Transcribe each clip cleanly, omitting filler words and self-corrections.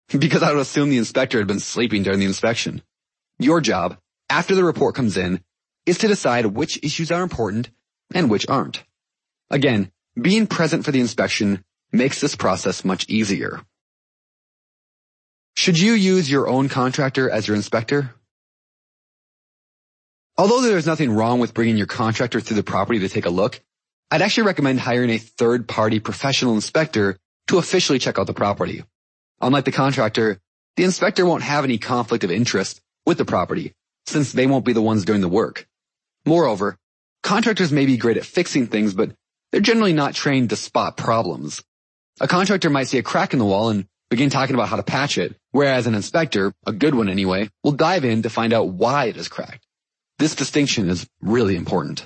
because I would assume the inspector had been sleeping during the inspection. Your job, after the report comes in, is to decide which issues are important and which aren't. Again, being present for the inspection makes this process much easier. Should you use your own contractor as your inspector? Although there is nothing wrong with bringing your contractor through the property to take a look, I'd actually recommend hiring a third-party professional inspector to officially check out the property. Unlike the contractor, the inspector won't have any conflict of interest with the property, since they won't be the ones doing the work. Moreover, contractors may be great at fixing things, but they're generally not trained to spot problems. A contractor might see a crack in the wall and begin talking about how to patch it, whereas an inspector, a good one anyway, will dive in to find out why it is cracked. This distinction is really important.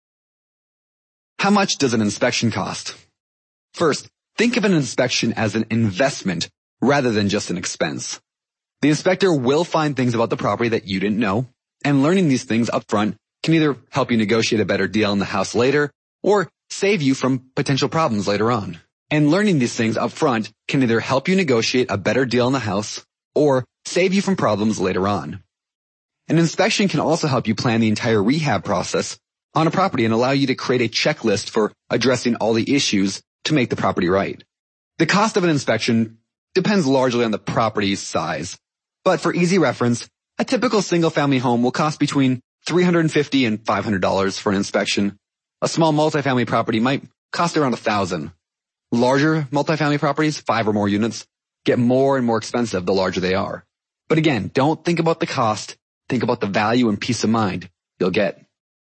How much does an inspection cost? First, think of an inspection as an investment rather than just an expense. The inspector will find things about the property that you didn't know, and learning these things up front can either help you negotiate a better deal in the house later or save you from potential problems later on. And learning these things up front can either help you negotiate a better deal in the house or save you from problems later on. An inspection can also help you plan the entire rehab process on a property and allow you to create a checklist for addressing all the issues to make the property right. The cost of an inspection depends largely on the property's size, but for easy reference, a typical single-family home will cost between $350 and $500 for an inspection. A small multifamily property might cost around $1,000. Larger multifamily properties, 5 or more units, get more and more expensive the larger they are. But again, don't think about the cost, think about the value and peace of mind you'll get.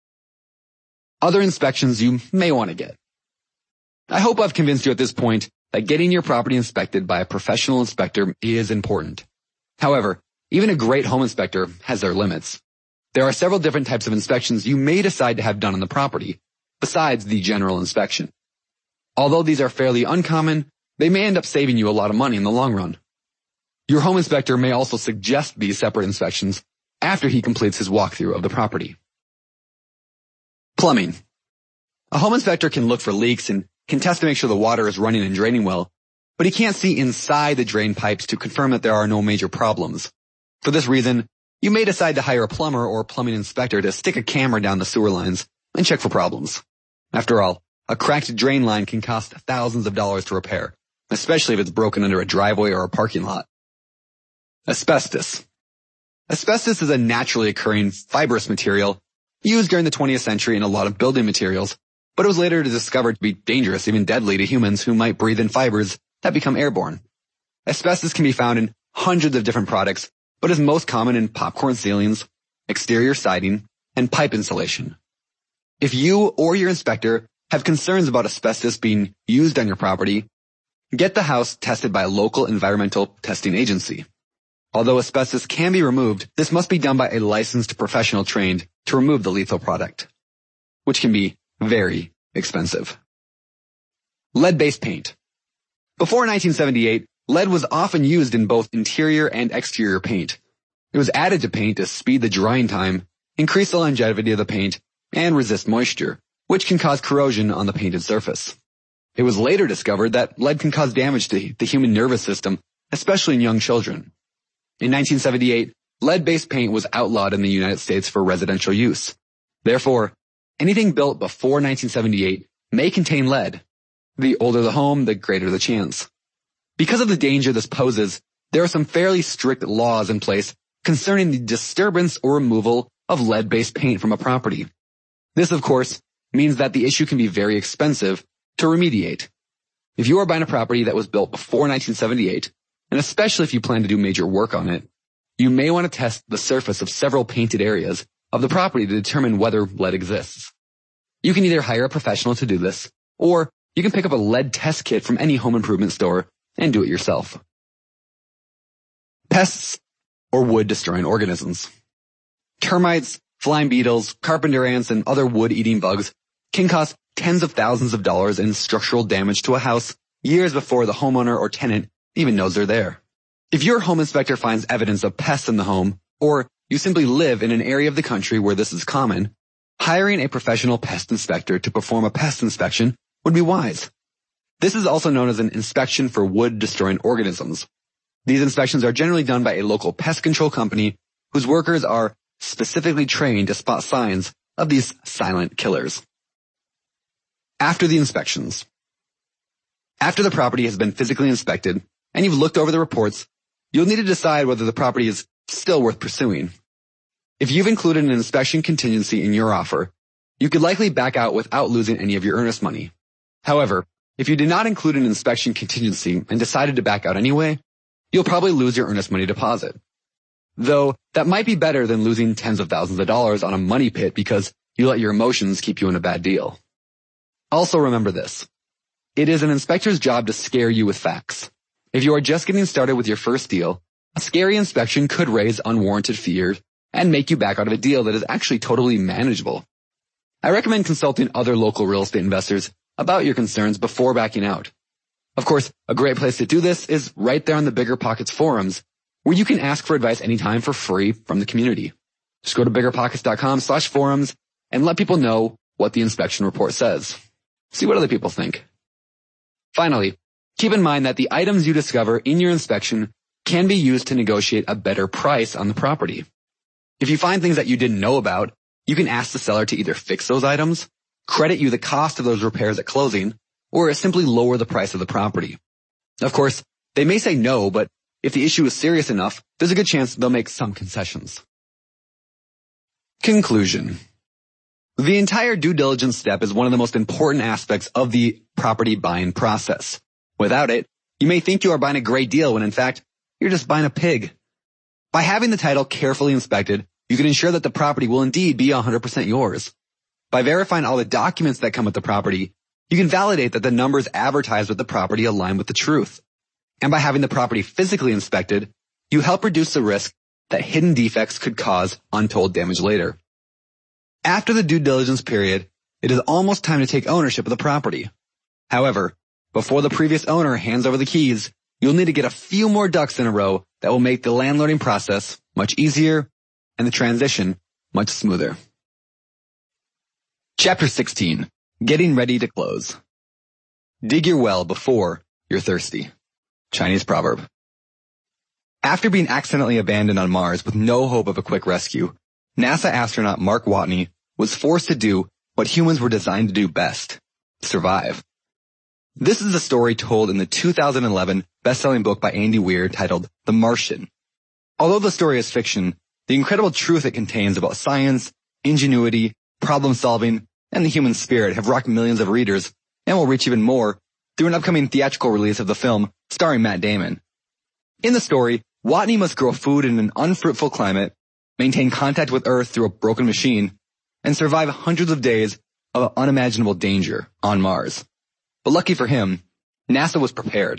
Other inspections you may want to get. I hope I've convinced you at this point that getting your property inspected by a professional inspector is important. However, even a great home inspector has their limits. There are several different types of inspections you may decide to have done on the property, besides the general inspection. Although these are fairly uncommon, they may end up saving you a lot of money in the long run. Your home inspector may also suggest these separate inspections after he completes his walkthrough of the property. Plumbing. A home inspector can look for leaks and can test to make sure the water is running and draining well, but he can't see inside the drain pipes to confirm that there are no major problems. For this reason, you may decide to hire a plumber or plumbing inspector to stick a camera down the sewer lines and check for problems. After all, a cracked drain line can cost thousands of dollars to repair, especially if it's broken under a driveway or a parking lot. Asbestos. Asbestos is a naturally occurring fibrous material used during the 20th century in a lot of building materials, but it was later discovered to be dangerous, even deadly to humans who might breathe in fibers that become airborne. Asbestos can be found in hundreds of different products, but is most common in popcorn ceilings, exterior siding, and pipe insulation. If you or your inspector have concerns about asbestos being used on your property, get the house tested by a local environmental testing agency. Although asbestos can be removed, this must be done by a licensed professional trained to remove the lethal product, which can be very expensive. Lead-based paint. Before 1978, lead was often used in both interior and exterior paint. It was added to paint to speed the drying time, increase the longevity of the paint, and resist moisture, which can cause corrosion on the painted surface. It was later discovered that lead can cause damage to the human nervous system, especially in young children. In 1978, lead-based paint was outlawed in the United States for residential use. Therefore, anything built before 1978 may contain lead. The older the home, the greater the chance. Because of the danger this poses, there are some fairly strict laws in place concerning the disturbance or removal of lead-based paint from a property. This, of course, means that the issue can be very expensive to remediate. If you are buying a property that was built before 1978, and especially if you plan to do major work on it, you may want to test the surface of several painted areas of the property to determine whether lead exists. You can either hire a professional to do this, or you can pick up a lead test kit from any home improvement store and do it yourself. Pests or wood-destroying organisms. Termites, flying beetles, carpenter ants, and other wood-eating bugs can cause tens of thousands of dollars in structural damage to a house years before the homeowner or tenant even knows they're there. If your home inspector finds evidence of pests in the home, or you simply live in an area of the country where this is common, hiring a professional pest inspector to perform a pest inspection would be wise. This is also known as an inspection for wood-destroying organisms. These inspections are generally done by a local pest control company whose workers are specifically trained to spot signs of these silent killers. After the inspections. After the property has been physically inspected and you've looked over the reports, you'll need to decide whether the property is still worth pursuing. If you've included an inspection contingency in your offer, you could likely back out without losing any of your earnest money. However, if you did not include an inspection contingency and decided to back out anyway, you'll probably lose your earnest money deposit. Though, that might be better than losing tens of thousands of dollars on a money pit because you let your emotions keep you in a bad deal. Also remember this. It is an inspector's job to scare you with facts. If you are just getting started with your first deal, a scary inspection could raise unwarranted fears and make you back out of a deal that is actually totally manageable. I recommend consulting other local real estate investors about your concerns before backing out. Of course, a great place to do this is right there on the BiggerPockets forums, where you can ask for advice anytime for free from the community. Just go to biggerpockets.com/forums and let people know what the inspection report says. See what other people think. Finally, keep in mind that the items you discover in your inspection can be used to negotiate a better price on the property. If you find things that you didn't know about, you can ask the seller to either fix those items, credit you the cost of those repairs at closing, or simply lower the price of the property. Of course, they may say no, but if the issue is serious enough, there's a good chance they'll make some concessions. Conclusion. The entire due diligence step is one of the most important aspects of the property buying process. Without it, you may think you are buying a great deal when in fact, you're just buying a pig. By having the title carefully inspected, you can ensure that the property will indeed be 100% yours. By verifying all the documents that come with the property, you can validate that the numbers advertised with the property align with the truth. And by having the property physically inspected, you help reduce the risk that hidden defects could cause untold damage later. After the due diligence period, it is almost time to take ownership of the property. However, before the previous owner hands over the keys, you'll need to get a few more ducks in a row that will make the landlording process much easier and the transition much smoother. Chapter 16. Getting ready to close. Dig your well before you're thirsty. Chinese proverb. After being accidentally abandoned on Mars with no hope of a quick rescue, NASA astronaut Mark Watney was forced to do what humans were designed to do best, survive. This is the story told in the 2011 best-selling book by Andy Weir titled The Martian. Although the story is fiction, the incredible truth it contains about science, ingenuity, problem-solving, and the human spirit have rocked millions of readers and will reach even more through an upcoming theatrical release of the film starring Matt Damon. In the story, Watney must grow food in an unfruitful climate, maintain contact with Earth through a broken machine, and survive hundreds of days of unimaginable danger on Mars. But lucky for him, NASA was prepared.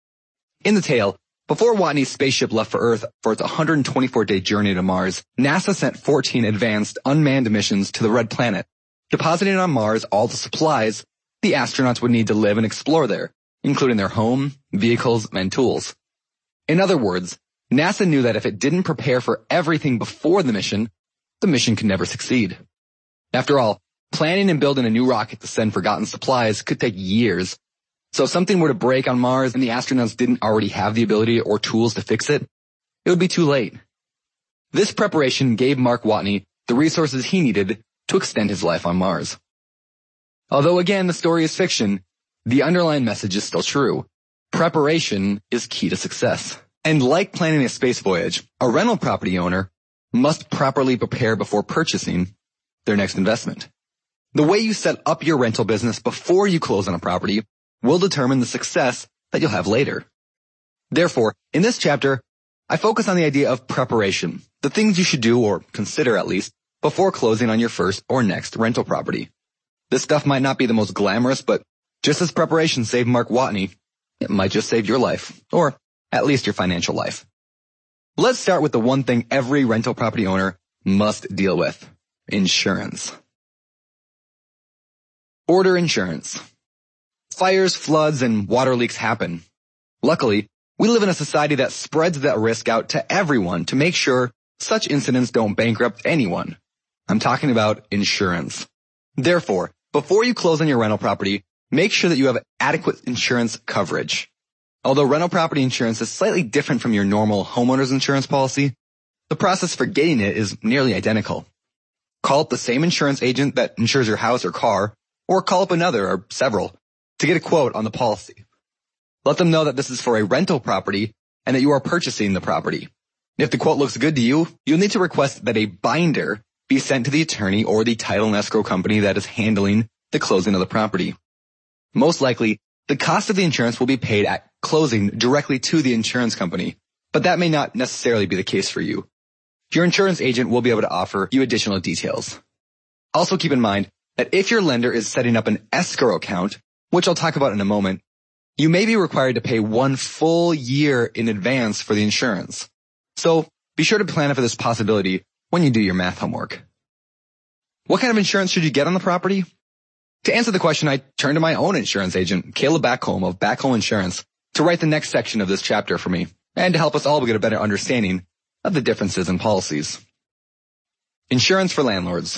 In the tale, before Watney's spaceship left for Earth for its 124-day journey to Mars, NASA sent 14 advanced unmanned missions to the Red Planet, depositing on Mars all the supplies the astronauts would need to live and explore there, including their home, vehicles, and tools. In other words, NASA knew that if it didn't prepare for everything before the mission could never succeed. After all, planning and building a new rocket to send forgotten supplies could take years. So if something were to break on Mars and the astronauts didn't already have the ability or tools to fix it, it would be too late. This preparation gave Mark Watney the resources he needed to extend his life on Mars. Although again, the story is fiction, the underlying message is still true. Preparation is key to success. And like planning a space voyage, a rental property owner must properly prepare before purchasing their next investment. The way you set up your rental business before you close on a property will determine the success that you'll have later. Therefore, in this chapter, I focus on the idea of preparation, the things you should do or consider at least before closing on your first or next rental property. This stuff might not be the most glamorous, but just as preparation saved Mark Watney, it might just save your life, or at least your financial life. Let's start with the one thing every rental property owner must deal with: insurance. Order insurance. Fires, floods, and water leaks happen. Luckily, we live in a society that spreads that risk out to everyone to make sure such incidents don't bankrupt anyone. I'm talking about insurance. Therefore, before you close on your rental property, make sure that you have adequate insurance coverage. Although rental property insurance is slightly different from your normal homeowner's insurance policy, the process for getting it is nearly identical. Call up the same insurance agent that insures your house or car, or call up another or several to get a quote on the policy. Let them know that this is for a rental property and that you are purchasing the property. If the quote looks good to you, you'll need to request that a binder be sent to the attorney or the title and escrow company that is handling the closing of the property. Most likely, the cost of the insurance will be paid at closing directly to the insurance company, but that may not necessarily be the case for you. Your insurance agent will be able to offer you additional details. Also keep in mind that if your lender is setting up an escrow account, which I'll talk about in a moment, you may be required to pay 1 full year in advance for the insurance. So be sure to plan for this possibility when you do your math homework. What kind of insurance should you get on the property? To answer the question, I turned to my own insurance agent, Caleb Backholm of Backholm Insurance, to write the next section of this chapter for me, and to help us all get a better understanding of the differences in policies. Insurance for landlords.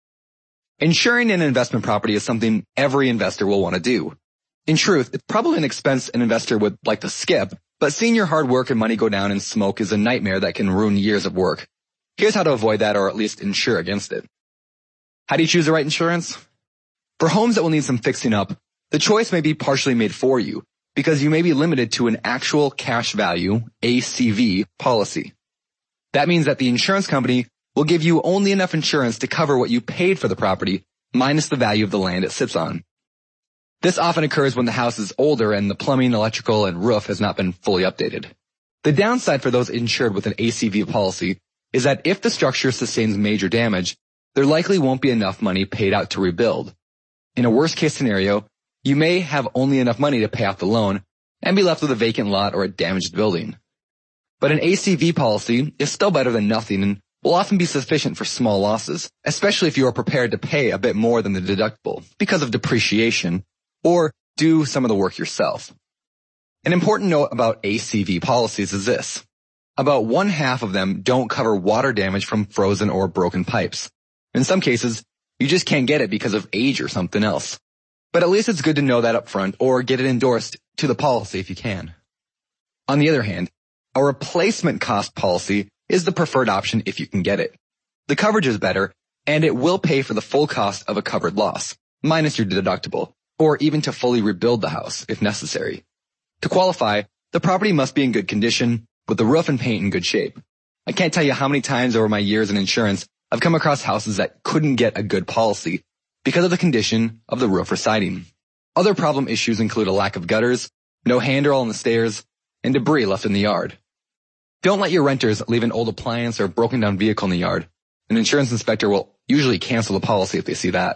Insuring an investment property is something every investor will want to do. In truth, it's probably an expense an investor would like to skip, but seeing your hard work and money go down in smoke is a nightmare that can ruin years of work. Here's how to avoid that, or at least insure against it. How do you choose the right insurance? For homes that will need some fixing up, the choice may be partially made for you, because you may be limited to an actual cash value, ACV, policy. That means that the insurance company will give you only enough insurance to cover what you paid for the property, minus the value of the land it sits on. This often occurs when the house is older and the plumbing, electrical, and roof has not been fully updated. The downside for those insured with an ACV policy is that if the structure sustains major damage, there likely won't be enough money paid out to rebuild. In a worst-case scenario, you may have only enough money to pay off the loan and be left with a vacant lot or a damaged building. But an ACV policy is still better than nothing and will often be sufficient for small losses, especially if you are prepared to pay a bit more than the deductible because of depreciation or do some of the work yourself. An important note about ACV policies is this. About 1/2 of them don't cover water damage from frozen or broken pipes. In some cases, you just can't get it because of age or something else. But at least it's good to know that up front or get it endorsed to the policy if you can. On the other hand, a replacement cost policy is the preferred option if you can get it. The coverage is better, and it will pay for the full cost of a covered loss, minus your deductible, or even to fully rebuild the house if necessary. To qualify, the property must be in good condition, with the roof and paint in good shape. I can't tell you how many times over my years in insurance I've come across houses that couldn't get a good policy because of the condition of the roof or siding. Other problem issues include a lack of gutters, no handrail on the stairs, and debris left in the yard. Don't let your renters leave an old appliance or broken down vehicle in the yard. An insurance inspector will usually cancel the policy if they see that.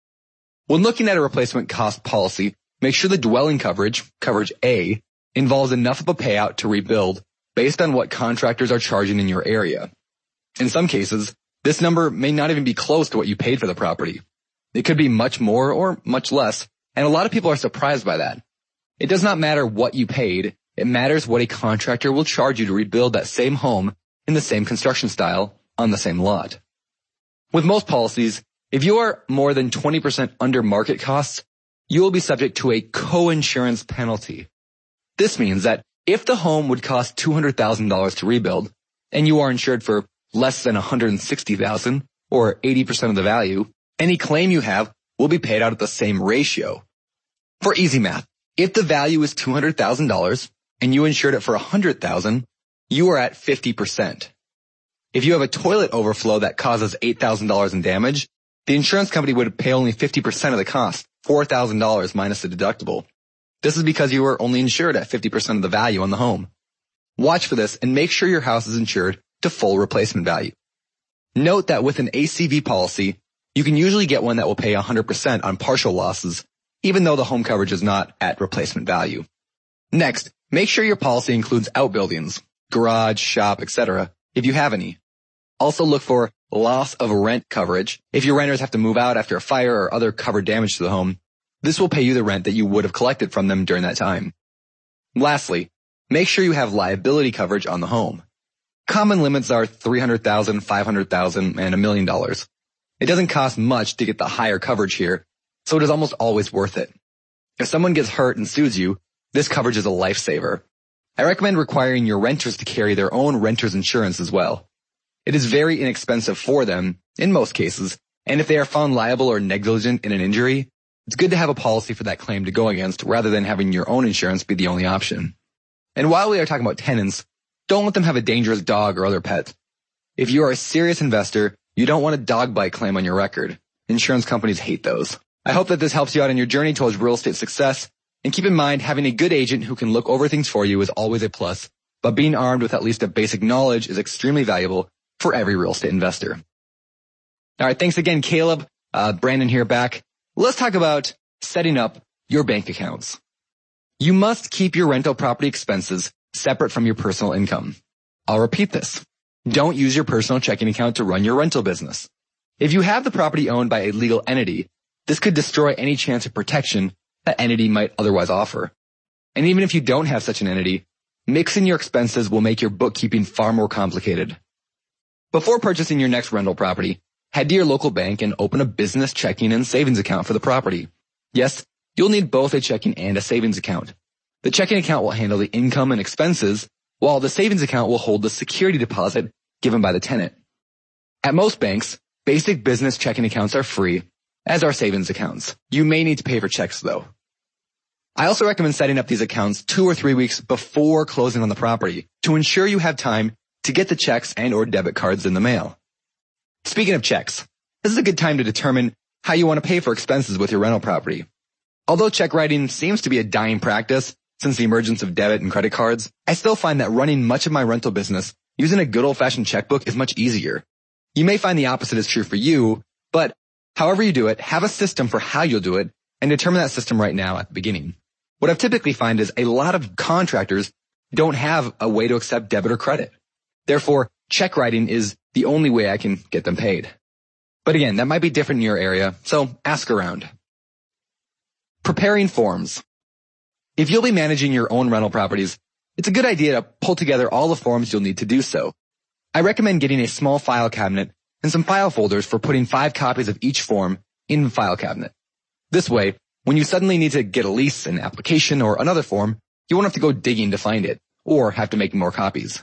When looking at a replacement cost policy, make sure the dwelling coverage, coverage A, involves enough of a payout to rebuild based on what contractors are charging in your area. In some cases, this number may not even be close to what you paid for the property. It could be much more or much less, and a lot of people are surprised by that. It does not matter what you paid, it matters what a contractor will charge you to rebuild that same home in the same construction style on the same lot. With most policies, if you are more than 20% under market costs, you will be subject to a co-insurance penalty. This means that if the home would cost $200,000 to rebuild, and you are insured for less than $160,000 or 80% of the value, any claim you have will be paid out at the same ratio. For easy math, if the value is $200,000 and you insured it for $100,000, you are at 50%. If you have a toilet overflow that causes $8,000 in damage, the insurance company would pay only 50% of the cost, $4,000 minus the deductible. This is because you were only insured at 50% of the value on the home. Watch for this and make sure your house is insured to full replacement value. Note that with an ACV policy, you can usually get one that will pay 100% on partial losses, even though the home coverage is not at replacement value. Next, make sure your policy includes outbuildings, garage, shop, etc., if you have any. Also look for loss of rent coverage. If your renters have to move out after a fire or other covered damage to the home, this will pay you the rent that you would have collected from them during that time. Lastly, make sure you have liability coverage on the home. Common limits are $300,000, $500,000, and $1 million. It doesn't cost much to get the higher coverage here, so it is almost always worth it. If someone gets hurt and sues you, This coverage is a lifesaver. I recommend requiring your renters to carry their own renter's insurance as well. It is very inexpensive for them, in most cases, and if they are found liable or negligent in an injury, it's good to have a policy for that claim to go against rather than having your own insurance be the only option. And while we are talking about tenants, don't let them have a dangerous dog or other pet. If you are a serious investor, you don't want a dog bite claim on your record. Insurance companies hate those. I hope that this helps you out on your journey towards real estate success. And keep in mind, having a good agent who can look over things for you is always a plus, but being armed with at least a basic knowledge is extremely valuable for every real estate investor. All right, thanks again, Caleb. Brandon here back. Let's talk about setting up your bank accounts. You must keep your rental property expenses separate from your personal income. I'll repeat this. Don't use your personal checking account to run your rental business. If you have the property owned by a legal entity, this could destroy any chance of protection that entity might otherwise offer. And even if you don't have such an entity, mixing your expenses will make your bookkeeping far more complicated. Before purchasing your next rental property, head to your local bank and open a business checking and savings account for the property. Yes, you'll need both a checking and a savings account. The checking account will handle the income and expenses, while the savings account will hold the security deposit given by the tenant. At most banks, basic business checking accounts are free, as are savings accounts. You may need to pay for checks though. I also recommend setting up these accounts 2 or 3 weeks before closing on the property to ensure you have time to get the checks and or debit cards in the mail. Speaking of checks, this is a good time to determine how you want to pay for expenses with your rental property. Although check writing seems to be a dying practice since the emergence of debit and credit cards, I still find that running much of my rental business using a good old-fashioned checkbook is much easier. You may find the opposite is true for you, but however you do it, have a system for how you'll do it and determine that system right now at the beginning. What I've typically found is a lot of contractors don't have a way to accept debit or credit. Therefore, check writing is the only way I can get them paid. But again, that might be different in your area, so ask around. Preparing forms. If you'll be managing your own rental properties, it's a good idea to pull together all the forms you'll need to do so. I recommend getting a small file cabinet and some file folders for putting 5 copies of each form in the file cabinet. This way, when you suddenly need to get a lease, an application, or another form, you won't have to go digging to find it, or have to make more copies.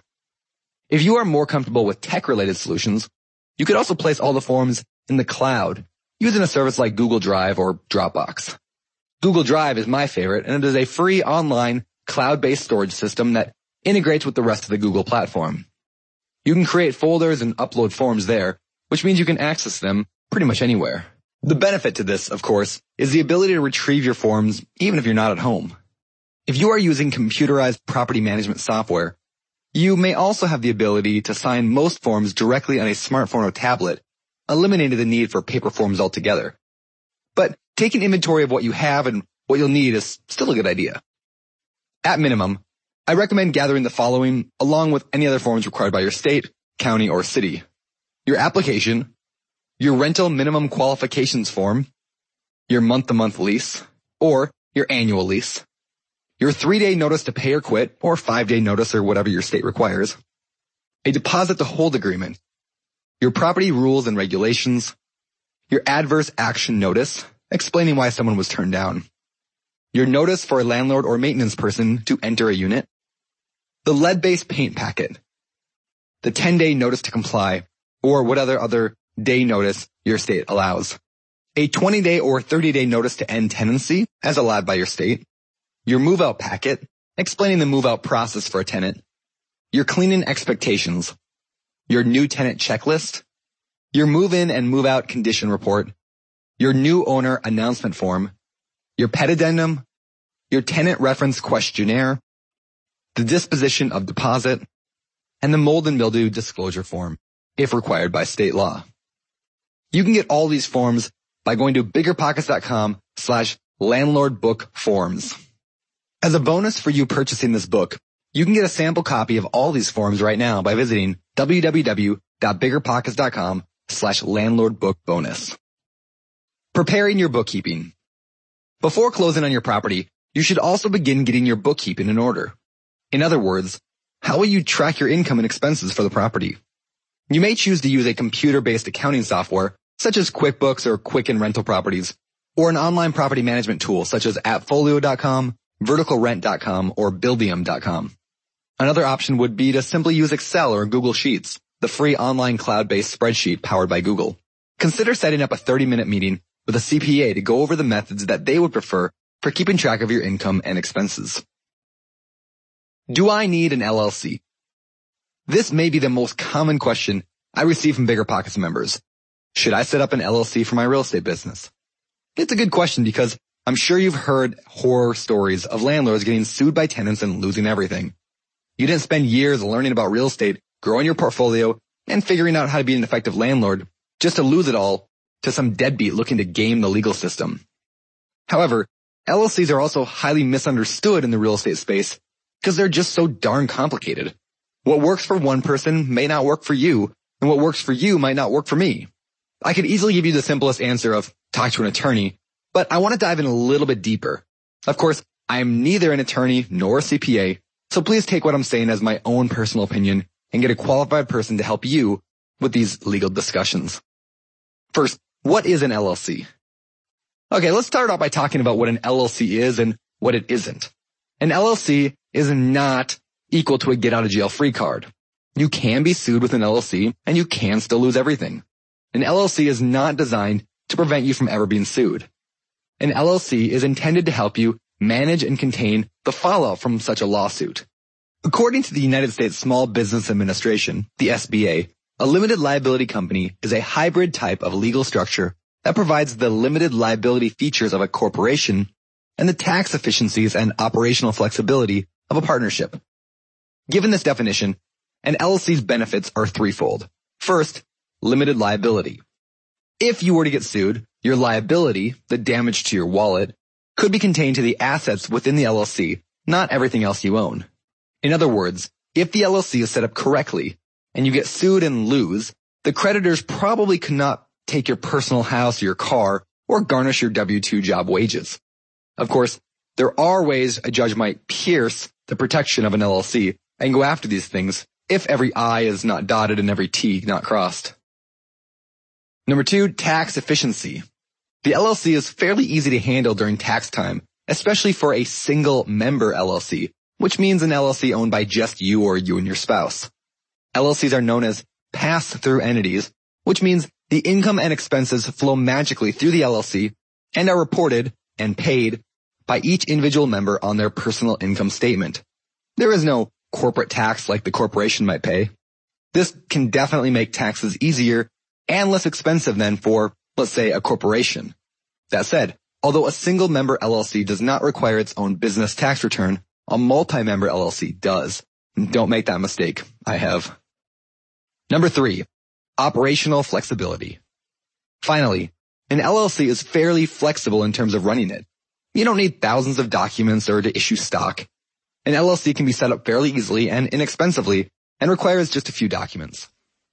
If you are more comfortable with tech-related solutions, you could also place all the forms in the cloud, using a service like Google Drive or Dropbox. Google Drive is my favorite, and it is a free online, cloud-based storage system that integrates with the rest of the Google platform. You can create folders and upload forms there, which means you can access them pretty much anywhere. The benefit to this, of course, is the ability to retrieve your forms even if you're not at home. If you are using computerized property management software, you may also have the ability to sign most forms directly on a smartphone or tablet, eliminating the need for paper forms altogether. But taking inventory of what you have and what you'll need is still a good idea. At minimum, I recommend gathering the following along with any other forms required by your state, county, or city. Your application, your rental minimum qualifications form, your month-to-month lease, or your annual lease, your 3-day notice to pay or quit, or 5-day notice or whatever your state requires, a deposit to hold agreement, your property rules and regulations, your adverse action notice, explaining why someone was turned down, your notice for a landlord or maintenance person to enter a unit, the lead-based paint packet, the 10-day notice to comply, or what other day notice your state allows, a 20-day or 30-day notice to end tenancy as allowed by your state, your move-out packet, explaining the move-out process for a tenant, your cleaning expectations, your new tenant checklist, your move-in and move-out condition report, your new owner announcement form, your pet addendum, your tenant reference questionnaire, the disposition of deposit, and the mold and mildew disclosure form, if required by state law. You can get all these forms by going to biggerpockets.com/landlordbookforms. As a bonus for you purchasing this book, you can get a sample copy of all these forms right now by visiting www.biggerpockets.com/landlordbookbonus. Preparing your bookkeeping. Before closing on your property, you should also begin getting your bookkeeping in order. In other words, how will you track your income and expenses for the property? You may choose to use a computer-based accounting software, such as QuickBooks or Quicken Rental Properties, or an online property management tool such as Appfolio.com, verticalrent.com, or buildium.com. Another option would be to simply use Excel or Google Sheets, the free online cloud-based spreadsheet powered by Google. Consider setting up a 30-minute meeting with a CPA to go over the methods that they would prefer for keeping track of your income and expenses. Do I need an LLC? This may be the most common question I receive from BiggerPockets members. Should I set up an LLC for my real estate business? It's a good question because I'm sure you've heard horror stories of landlords getting sued by tenants and losing everything. You didn't spend years learning about real estate, growing your portfolio, and figuring out how to be an effective landlord just to lose it all to some deadbeat looking to game the legal system. However, LLCs are also highly misunderstood in the real estate space because they're just so darn complicated. What works for one person may not work for you, and what works for you might not work for me. I could easily give you the simplest answer of talk to an attorney, but I want to dive in a little bit deeper. Of course, I am neither an attorney nor a CPA, so please take what I'm saying as my own personal opinion and get a qualified person to help you with these legal discussions. First, what is an LLC? Okay, let's start off by talking about what an LLC is and what it isn't. An LLC is not equal to a get-out-of-jail-free card. You can be sued with an LLC, and you can still lose everything. An LLC is not designed to prevent you from ever being sued. An LLC is intended to help you manage and contain the fallout from such a lawsuit. According to the United States Small Business Administration, the SBA, a limited liability company is a hybrid type of legal structure that provides the limited liability features of a corporation and the tax efficiencies and operational flexibility of a partnership. Given this definition, an LLC's benefits are threefold. First, limited liability. If you were to get sued, your liability, the damage to your wallet, could be contained to the assets within the LLC, not everything else you own. In other words, if the LLC is set up correctly and you get sued and lose, the creditors probably could not take your personal house or your car or garnish your W-2 job wages. Of course, there are ways a judge might pierce the protection of an LLC and go after these things if every I is not dotted and every T not crossed. Number 2, tax efficiency. The LLC is fairly easy to handle during tax time, especially for a single member LLC, which means an LLC owned by just you or you and your spouse. LLCs are known as pass-through entities, which means the income and expenses flow magically through the LLC and are reported and paid by each individual member on their personal income statement. There is no corporate tax like the corporation might pay. This can definitely make taxes easier and less expensive than for, let's say, a corporation. That said, although a single member LLC does not require its own business tax return, a multi-member LLC does. Don't make that mistake. I have. Number 3, operational flexibility. Finally, an LLC is fairly flexible in terms of running it. You don't need thousands of documents or to issue stock. An LLC can be set up fairly easily and inexpensively and requires just a few documents.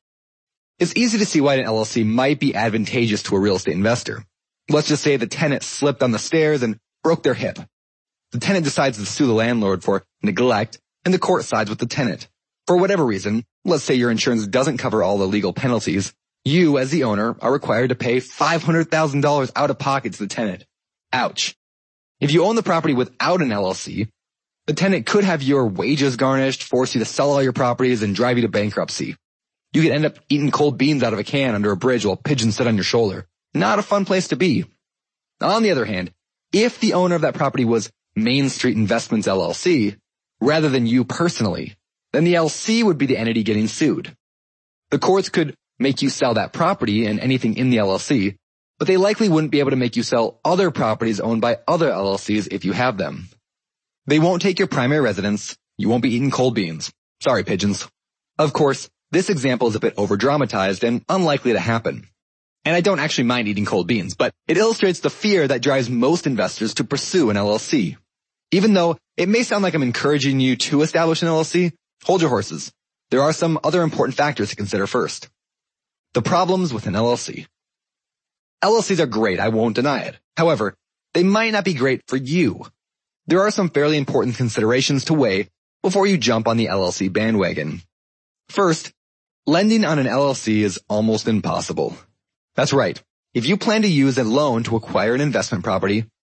It's easy to see why an LLC might be advantageous to a real estate investor. Let's just say the tenant slipped on the stairs and broke their hip. The tenant decides to sue the landlord for neglect, and the court sides with the tenant. For whatever reason, let's say your insurance doesn't cover all the legal penalties, you as the owner are required to pay $500,000 out of pocket to the tenant. Ouch. If you own the property without an LLC, the tenant could have your wages garnished, force you to sell all your properties, and drive you to bankruptcy. You could end up eating cold beans out of a can under a bridge while pigeons sit on your shoulder. Not a fun place to be. On the other hand, if the owner of that property was Main Street Investments LLC, rather than you personally, then the LLC would be the entity getting sued. The courts could make you sell that property and anything in the LLC, but they likely wouldn't be able to make you sell other properties owned by other LLCs if you have them. They won't take your primary residence. You won't be eating cold beans. Sorry, pigeons. Of course, this example is a bit over-dramatized and unlikely to happen. And I don't actually mind eating cold beans, but it illustrates the fear that drives most investors to pursue an LLC. Even though it may sound like I'm encouraging you to establish an LLC, hold your horses. There are some other important factors to consider first. The problems with an LLC. LLCs are great, I won't deny it. However, they might not be great for you. There are some fairly important considerations to weigh before you jump on the LLC bandwagon. First, lending on an LLC is almost impossible. That's right. If you plan to use a loan to acquire an investment property, it's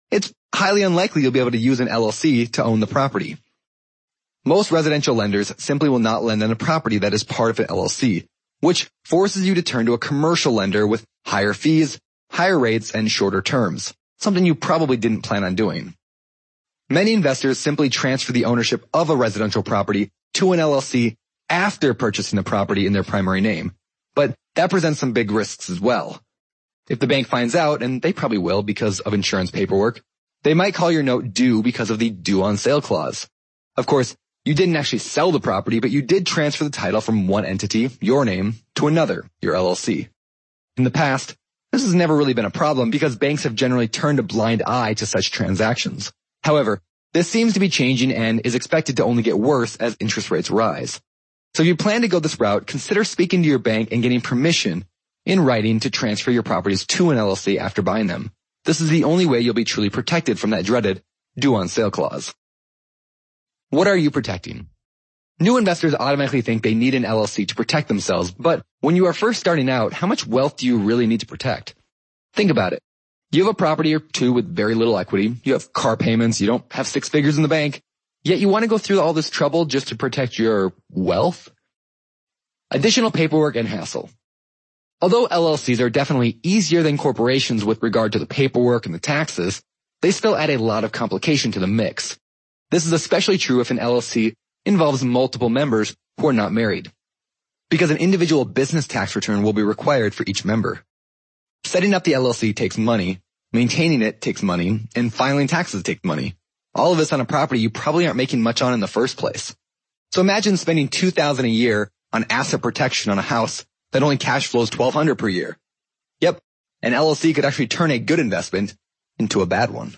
highly unlikely you'll be able to use an LLC to own the property. Most residential lenders simply will not lend on a property that is part of an LLC, which forces you to turn to a commercial lender with higher fees, higher rates, and shorter terms, something you probably didn't plan on doing. Many investors simply transfer the ownership of a residential property to an LLC after purchasing the property in their primary name, but that presents some big risks as well. If the bank finds out, and they probably will because of insurance paperwork, they might call your note due because of the due on sale clause. Of course, you didn't actually sell the property, but you did transfer the title from one entity, your name, to another, your LLC. In the past, this has never really been a problem because banks have generally turned a blind eye to such transactions. However, this seems to be changing and is expected to only get worse as interest rates rise. So if you plan to go this route, consider speaking to your bank and getting permission in writing to transfer your properties to an LLC after buying them. This is the only way you'll be truly protected from that dreaded due on sale clause. What are you protecting? New investors automatically think they need an LLC to protect themselves, but when you are first starting out, how much wealth do you really need to protect? Think about it. You have a property or two with very little equity, you have car payments, you don't have 6 figures in the bank, yet you want to go through all this trouble just to protect your wealth? Additional paperwork and hassle. Although LLCs are definitely easier than corporations with regard to the paperwork and the taxes, they still add a lot of complication to the mix. This is especially true if an LLC involves multiple members who are not married, because an individual business tax return will be required for each member. Setting up the LLC takes money, maintaining it takes money, and filing taxes takes money. All of this on a property you probably aren't making much on in the first place. So imagine spending $2,000 a year on asset protection on a house that only cash flows $1,200 per year. Yep, an LLC could actually turn a good investment into a bad one.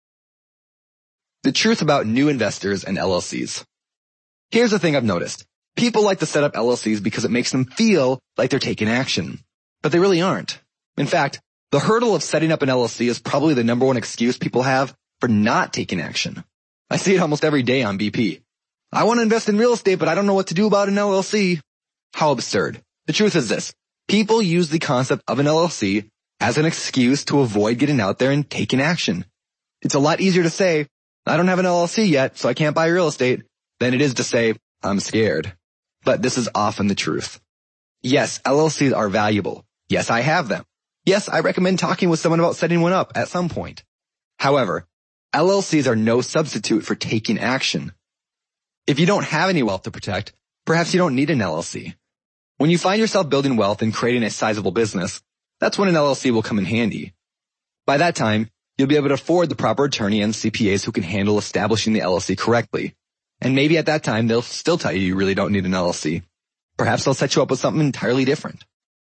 The truth about new investors and LLCs. Here's the thing I've noticed. People like to set up LLCs because it makes them feel like they're taking action, but they really aren't. In fact, the hurdle of setting up an LLC is probably the number one excuse people have for not taking action. I see it almost every day on BP. I want to invest in real estate, but I don't know what to do about an LLC. How absurd. The truth is this. People use the concept of an LLC as an excuse to avoid getting out there and taking action. It's a lot easier to say, I don't have an LLC yet, so I can't buy real estate, than it is to say, I'm scared. But this is often the truth. Yes, LLCs are valuable. Yes, I have them. Yes, I recommend talking with someone about setting one up at some point. However, LLCs are no substitute for taking action. If you don't have any wealth to protect, perhaps you don't need an LLC. When you find yourself building wealth and creating a sizable business, that's when an LLC will come in handy. By that time, you'll be able to afford the proper attorney and CPAs who can handle establishing the LLC correctly. And maybe at that time, they'll still tell you really don't need an LLC. Perhaps they'll set you up with something entirely different.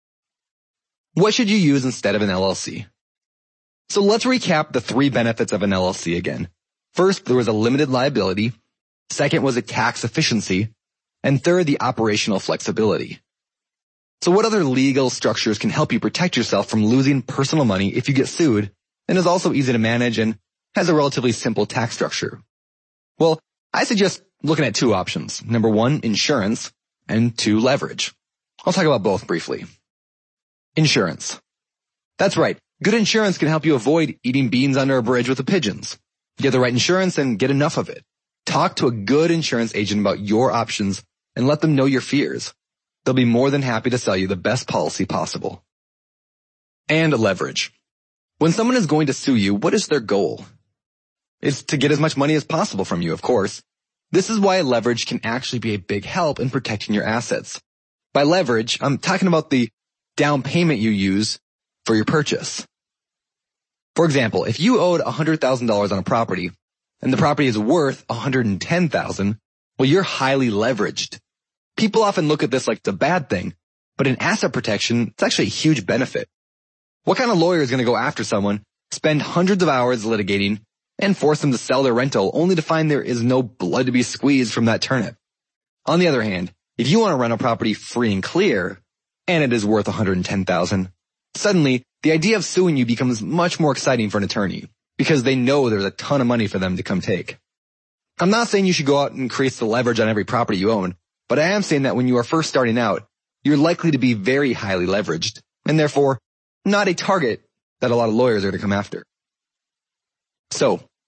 What should you use instead of an LLC? So let's recap the 3 benefits of an LLC again. First, there was a limited liability. Second was a tax efficiency. And third, the operational flexibility. So what other legal structures can help you protect yourself from losing personal money if you get sued, and is also easy to manage and has a relatively simple tax structure? Well, I suggest looking at 2 options. Number 1, insurance, and 2, leverage. I'll talk about both briefly. Insurance. That's right. Good insurance can help you avoid eating beans under a bridge with the pigeons. Get the right insurance and get enough of it. Talk to a good insurance agent about your options and let them know your fears. They'll be more than happy to sell you the best policy possible. And leverage. When someone is going to sue you, what is their goal? It's to get as much money as possible from you, of course. This is why leverage can actually be a big help in protecting your assets. By leverage, I'm talking about the down payment you use for your purchase. For example, if you owed $100,000 on a property and the property is worth $110,000, well, you're highly leveraged. People often look at this like it's a bad thing, but in asset protection, it's actually a huge benefit. What kind of lawyer is going to go after someone, spend hundreds of hours litigating, and force them to sell their rental only to find there is no blood to be squeezed from that turnip? On the other hand, if you want to rent a property free and clear, and it is worth $110,000, suddenly the idea of suing you becomes much more exciting for an attorney, because they know there's a ton of money for them to come take. I'm not saying you should go out and increase the leverage on every property you own, but I am saying that when you are first starting out, you're likely to be very highly leveraged, and therefore not a target that a lot of lawyers are going to come after. So,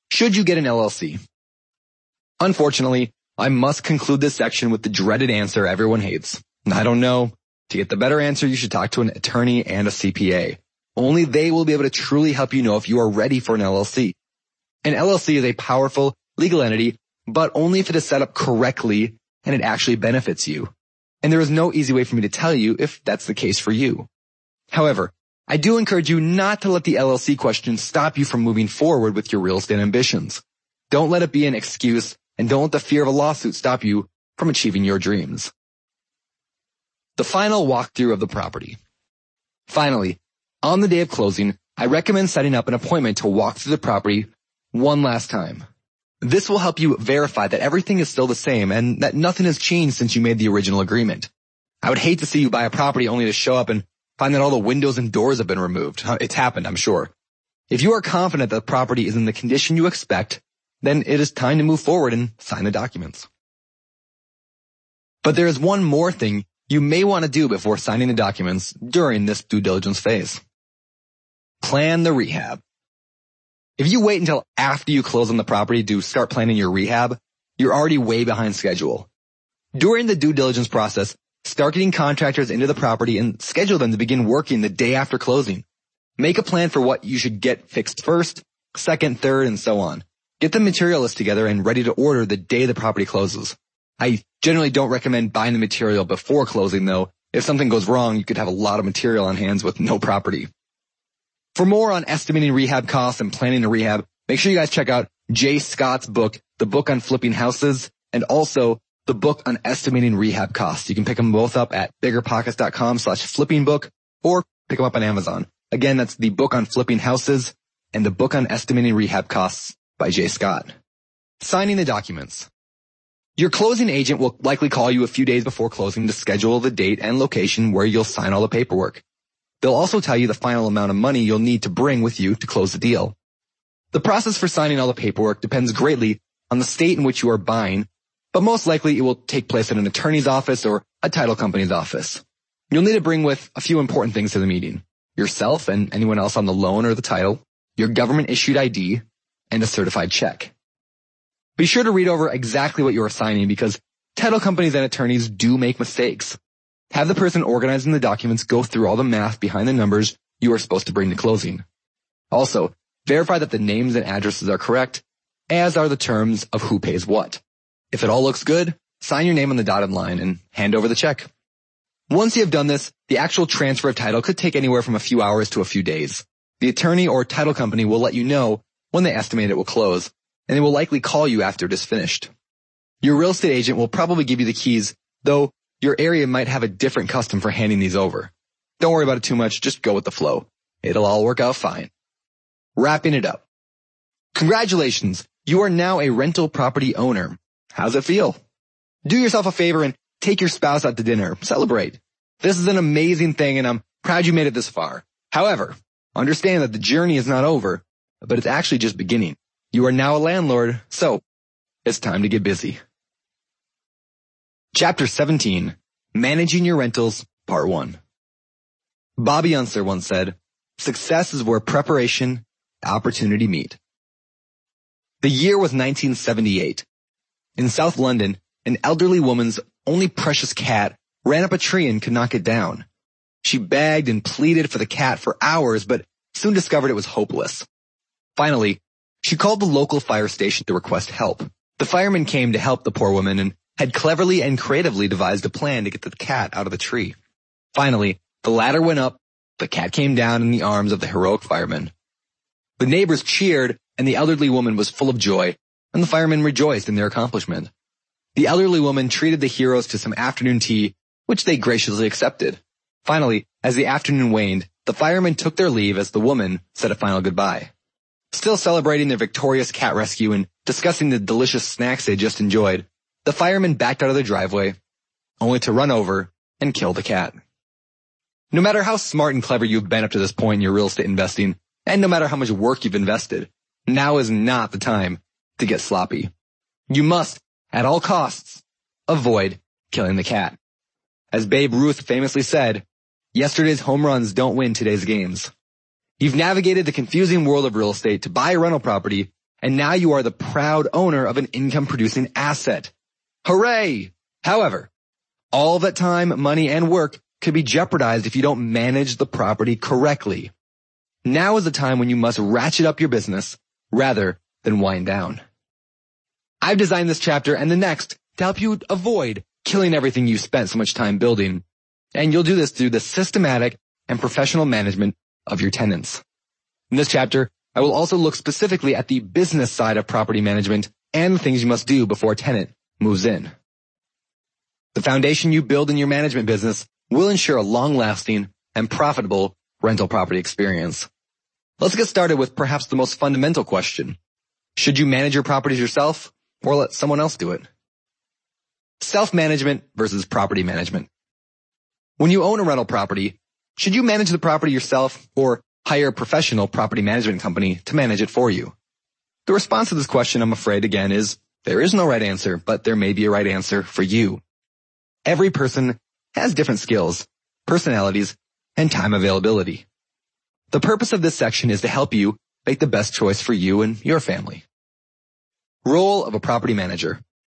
Should you get an LLC? Unfortunately, I must conclude this section with the dreaded answer everyone hates. I don't know. To get the better answer, you should talk to an attorney and a CPA. Only they will be able to truly help you know if you are ready for an LLC. An LLC is a powerful legal entity, but only if it is set up correctly and it actually benefits you. And there is no easy way for me to tell you if that's the case for you. However, I do encourage you not to let the LLC question stop you from moving forward with your real estate ambitions. Don't let it be an excuse, and don't let the fear of a lawsuit stop you from achieving your dreams. The final walkthrough of the property. Finally, on the day of closing, I recommend setting up an appointment to walk through the property one last time. This will help you verify that everything is still the same and that nothing has changed since you made the original agreement. I would hate to see you buy a property only to show up and find that all the windows and doors have been removed. It's happened, I'm sure. If you are confident that the property is in the condition you expect, then it is time to move forward and sign the documents. But there is one more thing you may want to do before signing the documents during this due diligence phase. Plan the rehab. If you wait until after you close on the property to start planning your rehab, you're already way behind schedule. During the due diligence process, start getting contractors into the property and schedule them to begin working the day after closing. Make a plan for what you should get fixed first, second, third, and so on. Get the material list together and ready to order the day the property closes. I generally don't recommend buying the material before closing, though. If something goes wrong, you could have a lot of material on hands with no property. For more on estimating rehab costs and planning a rehab, make sure you guys check out Jay Scott's book, The Book on Flipping Houses, and also the book on estimating rehab costs. You can pick them both up at biggerpockets.com/flippingbook or pick them up on Amazon. Again, that's The Book on Flipping Houses and The Book on Estimating Rehab Costs by Jay Scott. Signing the documents. Your closing agent will likely call you a few days before closing to schedule the date and location where you'll sign all the paperwork. They'll also tell you the final amount of money you'll need to bring with you to close the deal. The process for signing all the paperwork depends greatly on the state in which you are buying, but most likely it will take place at an attorney's office or a title company's office. You'll need to bring with a few important things to the meeting: yourself and anyone else on the loan or the title, your government-issued ID, and a certified check. Be sure to read over exactly what you are signing because title companies and attorneys do make mistakes. Have the person organizing the documents go through all the math behind the numbers you are supposed to bring to closing. Also, verify that the names and addresses are correct, as are the terms of who pays what. If it all looks good, sign your name on the dotted line and hand over the check. Once you have done this, the actual transfer of title could take anywhere from a few hours to a few days. The attorney or title company will let you know when they estimate it will close, and they will likely call you after it is finished. Your real estate agent will probably give you the keys, though your area might have a different custom for handing these over. Don't worry about it too much, just go with the flow. It'll all work out fine. Wrapping it up. Congratulations, you are now a rental property owner. How's it feel? Do yourself a favor and take your spouse out to dinner. Celebrate. This is an amazing thing and I'm proud you made it this far. However, understand that the journey is not over, but it's actually just beginning. You are now a landlord, so it's time to get busy. Chapter 17, Managing Your Rentals, Part 1. Bobby Unser once said, "Success is where preparation and opportunity meet." The year was 1978. In South London, an elderly woman's only precious cat ran up a tree and could not get down. She begged and pleaded for the cat for hours, but soon discovered it was hopeless. Finally, she called the local fire station to request help. The firemen came to help the poor woman and had cleverly and creatively devised a plan to get the cat out of the tree. Finally, the ladder went up, the cat came down in the arms of the heroic firemen. The neighbors cheered, and the elderly woman was full of joy, and the firemen rejoiced in their accomplishment. The elderly woman treated the heroes to some afternoon tea, which they graciously accepted. Finally, as the afternoon waned, the firemen took their leave as the woman said a final goodbye. Still celebrating their victorious cat rescue and discussing the delicious snacks they just enjoyed, the firemen backed out of their driveway, only to run over and kill the cat. No matter how smart and clever you've been up to this point in your real estate investing, and no matter how much work you've invested, now is not the time to get sloppy. You must, at all costs, avoid killing the cat. As Babe Ruth famously said, "Yesterday's home runs don't win today's games." You've navigated the confusing world of real estate to buy a rental property, and now you are the proud owner of an income-producing asset. Hooray! However, all of that time, money, and work could be jeopardized if you don't manage the property correctly. Now is the time when you must ratchet up your business rather than wind down. I've designed this chapter and the next to help you avoid killing everything you spent so much time building. And you'll do this through the systematic and professional management of your tenants. In this chapter, I will also look specifically at the business side of property management and the things you must do before a tenant moves in. The foundation you build in your management business will ensure a long-lasting and profitable rental property experience. Let's get started with perhaps the most fundamental question. Should you manage your properties yourself or let someone else do it? Self-management versus property management. When you own a rental property, should you manage the property yourself or hire a professional property management company to manage it for you? The response to this question, I'm afraid, again, is there is no right answer, but there may be a right answer for you. Every person has different skills, personalities, and time availability. The purpose of this section is to help you make the best choice for you and your family. Role of a property manager.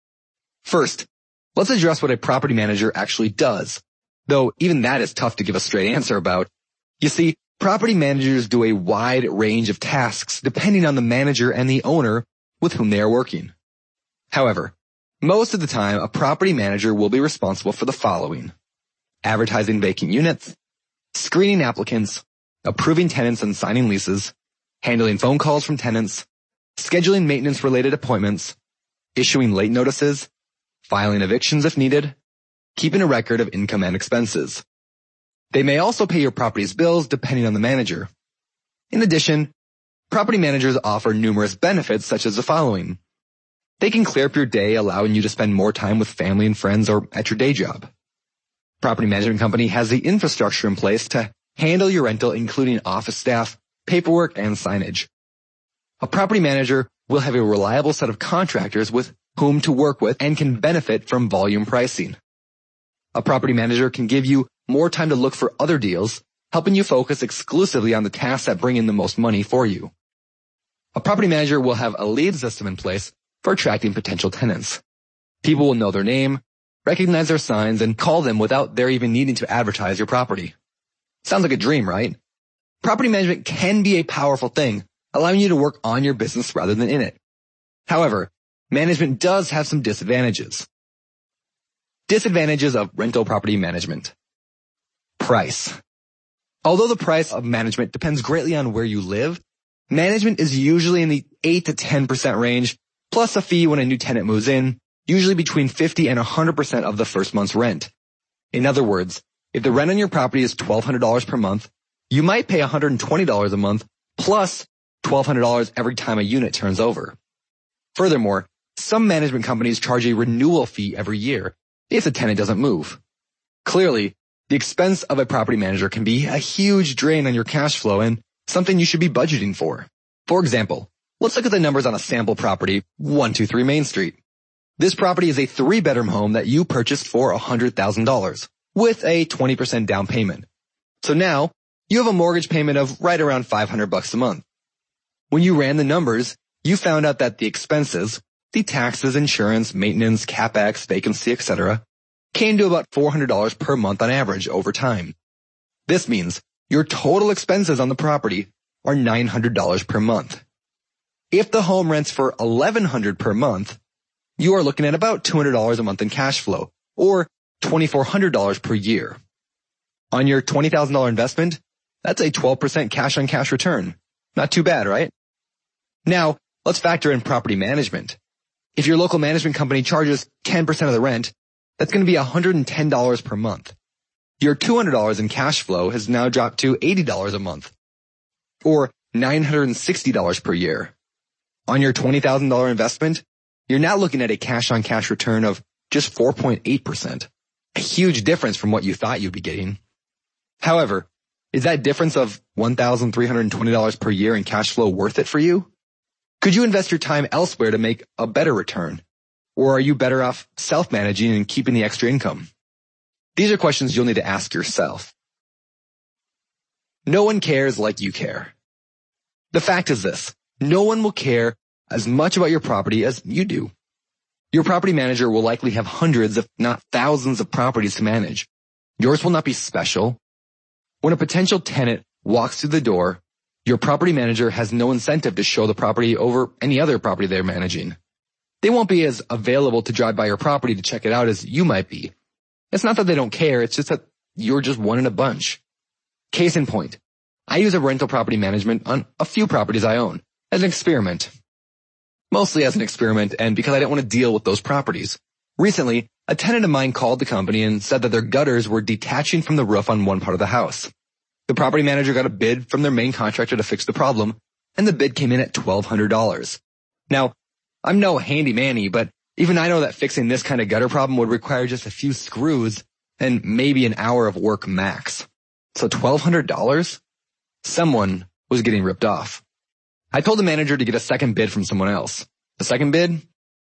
First, let's address what a property manager actually does, though even that is tough to give a straight answer about. You see, property managers do a wide range of tasks depending on the manager and the owner with whom they are working. However, most of the time, a property manager will be responsible for the following: advertising vacant units, screening applicants, approving tenants and signing leases, handling phone calls from tenants, scheduling maintenance-related appointments, issuing late notices, filing evictions if needed, keeping a record of income and expenses. They may also pay your property's bills depending on the manager. In addition, property managers offer numerous benefits such as the following. They can clear up your day, allowing you to spend more time with family and friends or at your day job. Property management company has the infrastructure in place to handle your rental, including office staff, paperwork, and signage. A property manager will have a reliable set of contractors with whom to work with and can benefit from volume pricing. A property manager can give you more time to look for other deals, helping you focus exclusively on the tasks that bring in the most money for you. A property manager will have a lead system in place for attracting potential tenants. People will know their name, recognize their signs, and call them without their even needing to advertise your property. Sounds like a dream, right? Property management can be a powerful thing, allowing you to work on your business rather than in it. However, management does have some disadvantages. Disadvantages of rental property management. Price. Although the price of management depends greatly on where you live, management is usually in the 8 to 10% range, plus a fee when a new tenant moves in, usually between 50 and 100% of the first month's rent. In other words, if the rent on your property is $1,200 per month, you might pay $120 a month plus $1,200 every time a unit turns over. Furthermore, some management companies charge a renewal fee every year if the tenant doesn't move. Clearly, the expense of a property manager can be a huge drain on your cash flow and something you should be budgeting for. For example, let's look at the numbers on a sample property, 123 Main Street. This property is a 3-bedroom home that you purchased for $100,000 with a 20% down payment. So now, you have a mortgage payment of right around $500 a month. When you ran the numbers, you found out that the expenses, the taxes, insurance, maintenance, capex, vacancy, etc., came to about $400 per month on average over time. This means your total expenses on the property are $900 per month. If the home rents for $1,100 per month, you are looking at about $200 a month in cash flow, or $2,400 per year. On your $20,000 investment, that's a 12% cash-on-cash return. Not too bad, right? Now, let's factor in property management. If your local management company charges 10% of the rent, that's going to be $110 per month. Your $200 in cash flow has now dropped to $80 a month, or $960 per year. On your $20,000 investment, you're now looking at a cash-on-cash return of just 4.8%, a huge difference from what you thought you'd be getting. However, is that difference of $1,320 per year in cash flow worth it for you? Could you invest your time elsewhere to make a better return? Or are you better off self-managing and keeping the extra income? These are questions you'll need to ask yourself. No one cares like you care. The fact is this: no one will care as much about your property as you do. Your property manager will likely have hundreds, if not thousands, of properties to manage. Yours will not be special. When a potential tenant walks through the door, your property manager has no incentive to show the property over any other property they're managing. They won't be as available to drive by your property to check it out as you might be. It's not that they don't care, it's just that you're just one in a bunch. Case in point, I use a rental property management on a few properties I own as an experiment. Mostly as an experiment and because I didn't want to deal with those properties. Recently, a tenant of mine called the company and said that their gutters were detaching from the roof on one part of the house. The property manager got a bid from their main contractor to fix the problem, and the bid came in at $1,200. Now, I'm no handy-manny, but even I know that fixing this kind of gutter problem would require just a few screws and maybe an hour of work max. So $1,200? Someone was getting ripped off. I told the manager to get a second bid from someone else. The second bid?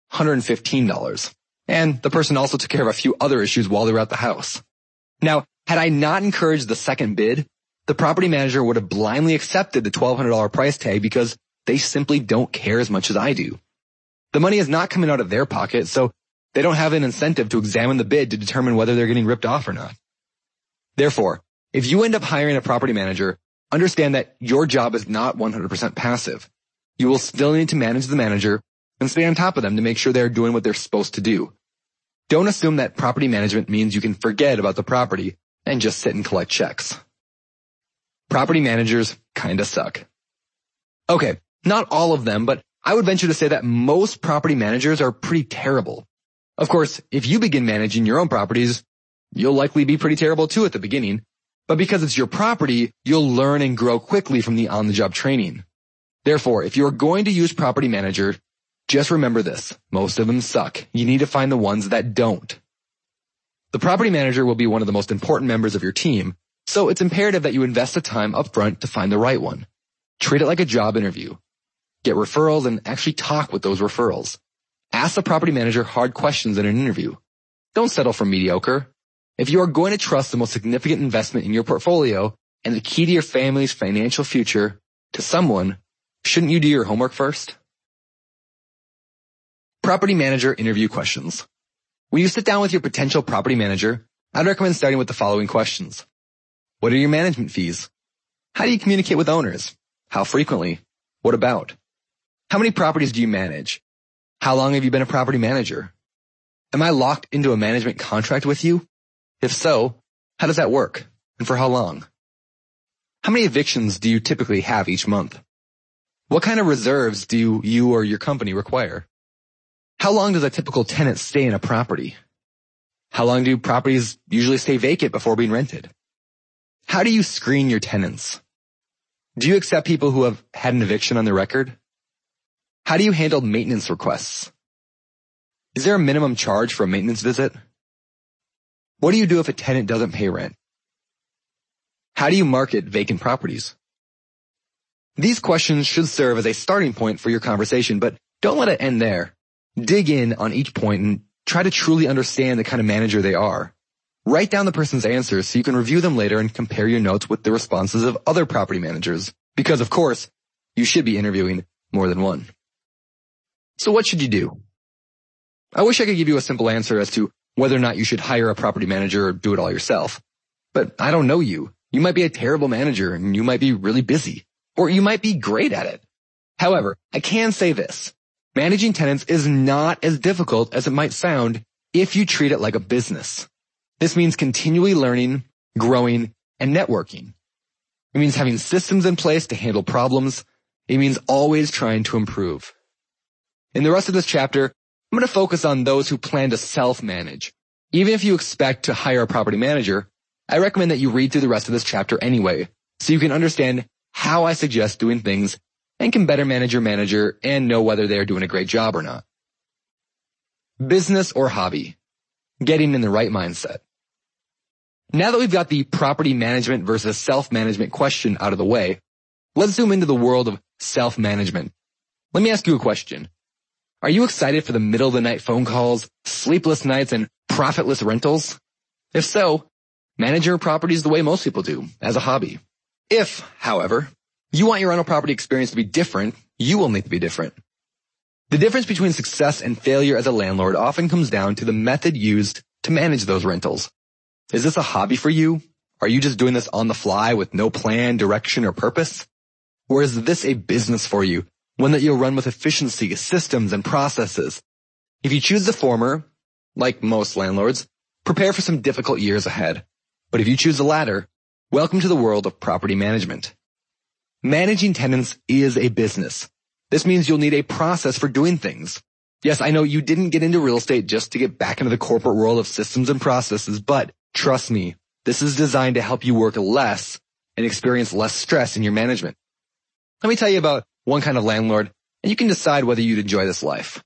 $115. And the person also took care of a few other issues while they were at the house. Now, had I not encouraged the second bid, the property manager would have blindly accepted the $1,200 price tag because they simply don't care as much as I do. The money is not coming out of their pocket, so they don't have an incentive to examine the bid to determine whether they're getting ripped off or not. Therefore, if you end up hiring a property manager, understand that your job is not 100% passive. You will still need to manage the manager and stay on top of them to make sure they're doing what they're supposed to do. Don't assume that property management means you can forget about the property and just sit and collect checks. Property managers kinda suck. Okay, not all of them, but I would venture to say that most property managers are pretty terrible. Of course, if you begin managing your own properties, you'll likely be pretty terrible too at the beginning. But because it's your property, you'll learn and grow quickly from the on-the-job training. Therefore, if you're going to use property manager, just remember this. Most of them suck. You need to find the ones that don't. The property manager will be one of the most important members of your team, so it's imperative that you invest the time up front to find the right one. Treat it like a job interview. Get referrals and actually talk with those referrals. Ask the property manager hard questions in an interview. Don't settle for mediocre. If you are going to trust the most significant investment in your portfolio and the key to your family's financial future to someone, shouldn't you do your homework first? Property manager interview questions. When you sit down with your potential property manager, I'd recommend starting with the following questions. What are your management fees? How do you communicate with owners? How frequently? What about? How many properties do you manage? How long have you been a property manager? Am I locked into a management contract with you? If so, how does that work, and for how long? How many evictions do you typically have each month? What kind of reserves do you or your company require? How long does a typical tenant stay in a property? How long do properties usually stay vacant before being rented? How do you screen your tenants? Do you accept people who have had an eviction on their record? How do you handle maintenance requests? Is there a minimum charge for a maintenance visit? What do you do if a tenant doesn't pay rent? How do you market vacant properties? These questions should serve as a starting point for your conversation, but don't let it end there. Dig in on each point and try to truly understand the kind of manager they are. Write down the person's answers so you can review them later and compare your notes with the responses of other property managers. Because, of course, you should be interviewing more than one. So what should you do? I wish I could give you a simple answer as to whether or not you should hire a property manager or do it all yourself. But I don't know you. You might be a terrible manager and you might be really busy. Or you might be great at it. However, I can say this. Managing tenants is not as difficult as it might sound if you treat it like a business. This means continually learning, growing, and networking. It means having systems in place to handle problems. It means always trying to improve. In the rest of this chapter, I'm going to focus on those who plan to self-manage. Even if you expect to hire a property manager, I recommend that you read through the rest of this chapter anyway, so you can understand how I suggest doing things and can better manage your manager and know whether they are doing a great job or not. Business or hobby? Getting in the right mindset. Now that we've got the property management versus self-management question out of the way, let's zoom into the world of self-management. Let me ask you a question. Are you excited for the middle of the night phone calls, sleepless nights, and profitless rentals? If so, manage your properties the way most people do, as a hobby. If, however, you want your rental property experience to be different, you will need to be different. The difference between success and failure as a landlord often comes down to the method used to manage those rentals. Is this a hobby for you? Are you just doing this on the fly with no plan, direction, or purpose? Or is this a business for you, one that you'll run with efficiency, systems, and processes? If you choose the former, like most landlords, prepare for some difficult years ahead. But if you choose the latter, welcome to the world of property management. Managing tenants is a business. This means you'll need a process for doing things. Yes, I know you didn't get into real estate just to get back into the corporate world of systems and processes, but trust me, this is designed to help you work less and experience less stress in your management. Let me tell you about one kind of landlord, and you can decide whether you'd enjoy this life.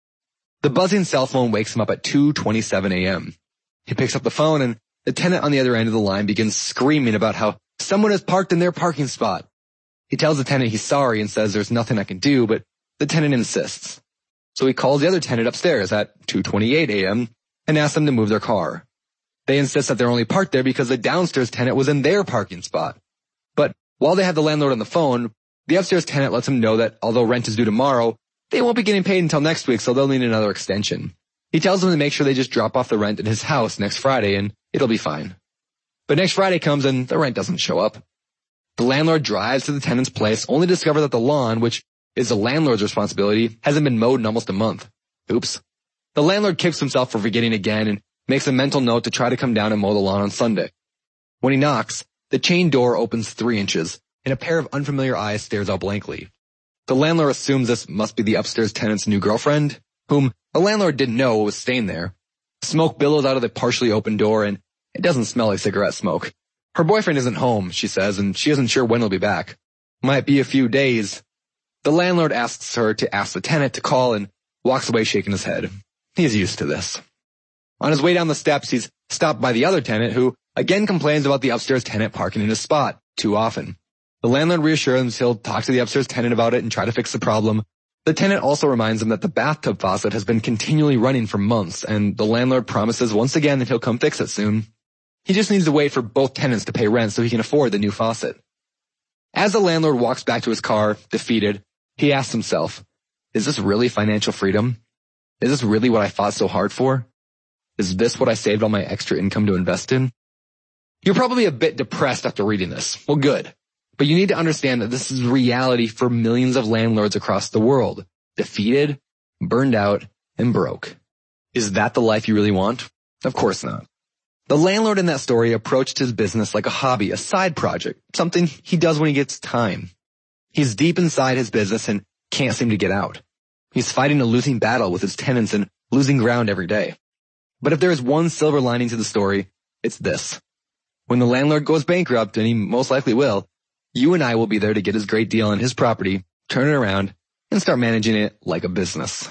The buzzing cell phone wakes him up at 2:27 a.m. He picks up the phone, and the tenant on the other end of the line begins screaming about how someone has parked in their parking spot. He tells the tenant he's sorry and says there's nothing I can do, but the tenant insists. So he calls the other tenant upstairs at 2:28 a.m. and asks them to move their car. They insist that they're only parked there because the downstairs tenant was in their parking spot. But while they have the landlord on the phone, the upstairs tenant lets them know that although rent is due tomorrow, they won't be getting paid until next week, so they'll need another extension. He tells them to make sure they just drop off the rent at his house next Friday and it'll be fine. But next Friday comes and the rent doesn't show up. The landlord drives to the tenant's place only to discover that the lawn, which is the landlord's responsibility, hasn't been mowed in almost a month. Oops. The landlord kicks himself for forgetting again and makes a mental note to try to come down and mow the lawn on Sunday. When he knocks, the chain door opens 3 inches and a pair of unfamiliar eyes stares out blankly. The landlord assumes this must be the upstairs tenant's new girlfriend, whom the landlord didn't know was staying there. Smoke billows out of the partially open door and it doesn't smell like cigarette smoke. Her boyfriend isn't home, she says, and she isn't sure when he'll be back. Might be a few days. The landlord asks her to ask the tenant to call and walks away shaking his head. He's used to this. On his way down the steps, he's stopped by the other tenant who again complains about the upstairs tenant parking in his spot too often. The landlord reassures him he'll talk to the upstairs tenant about it and try to fix the problem. The tenant also reminds him that the bathtub faucet has been continually running for months, and the landlord promises once again that he'll come fix it soon. He just needs to wait for both tenants to pay rent so he can afford the new faucet. As the landlord walks back to his car, defeated, he asks himself, is this really financial freedom? Is this really what I fought so hard for? Is this what I saved all my extra income to invest in? You're probably a bit depressed after reading this. Well, good. But you need to understand that this is reality for millions of landlords across the world. Defeated, burned out, and broke. Is that the life you really want? Of course not. The landlord in that story approached his business like a hobby, a side project, something he does when he gets time. He's deep inside his business and can't seem to get out. He's fighting a losing battle with his tenants and losing ground every day. But if there is one silver lining to the story, it's this. When the landlord goes bankrupt, and he most likely will, you and I will be there to get his great deal on his property, turn it around, and start managing it like a business.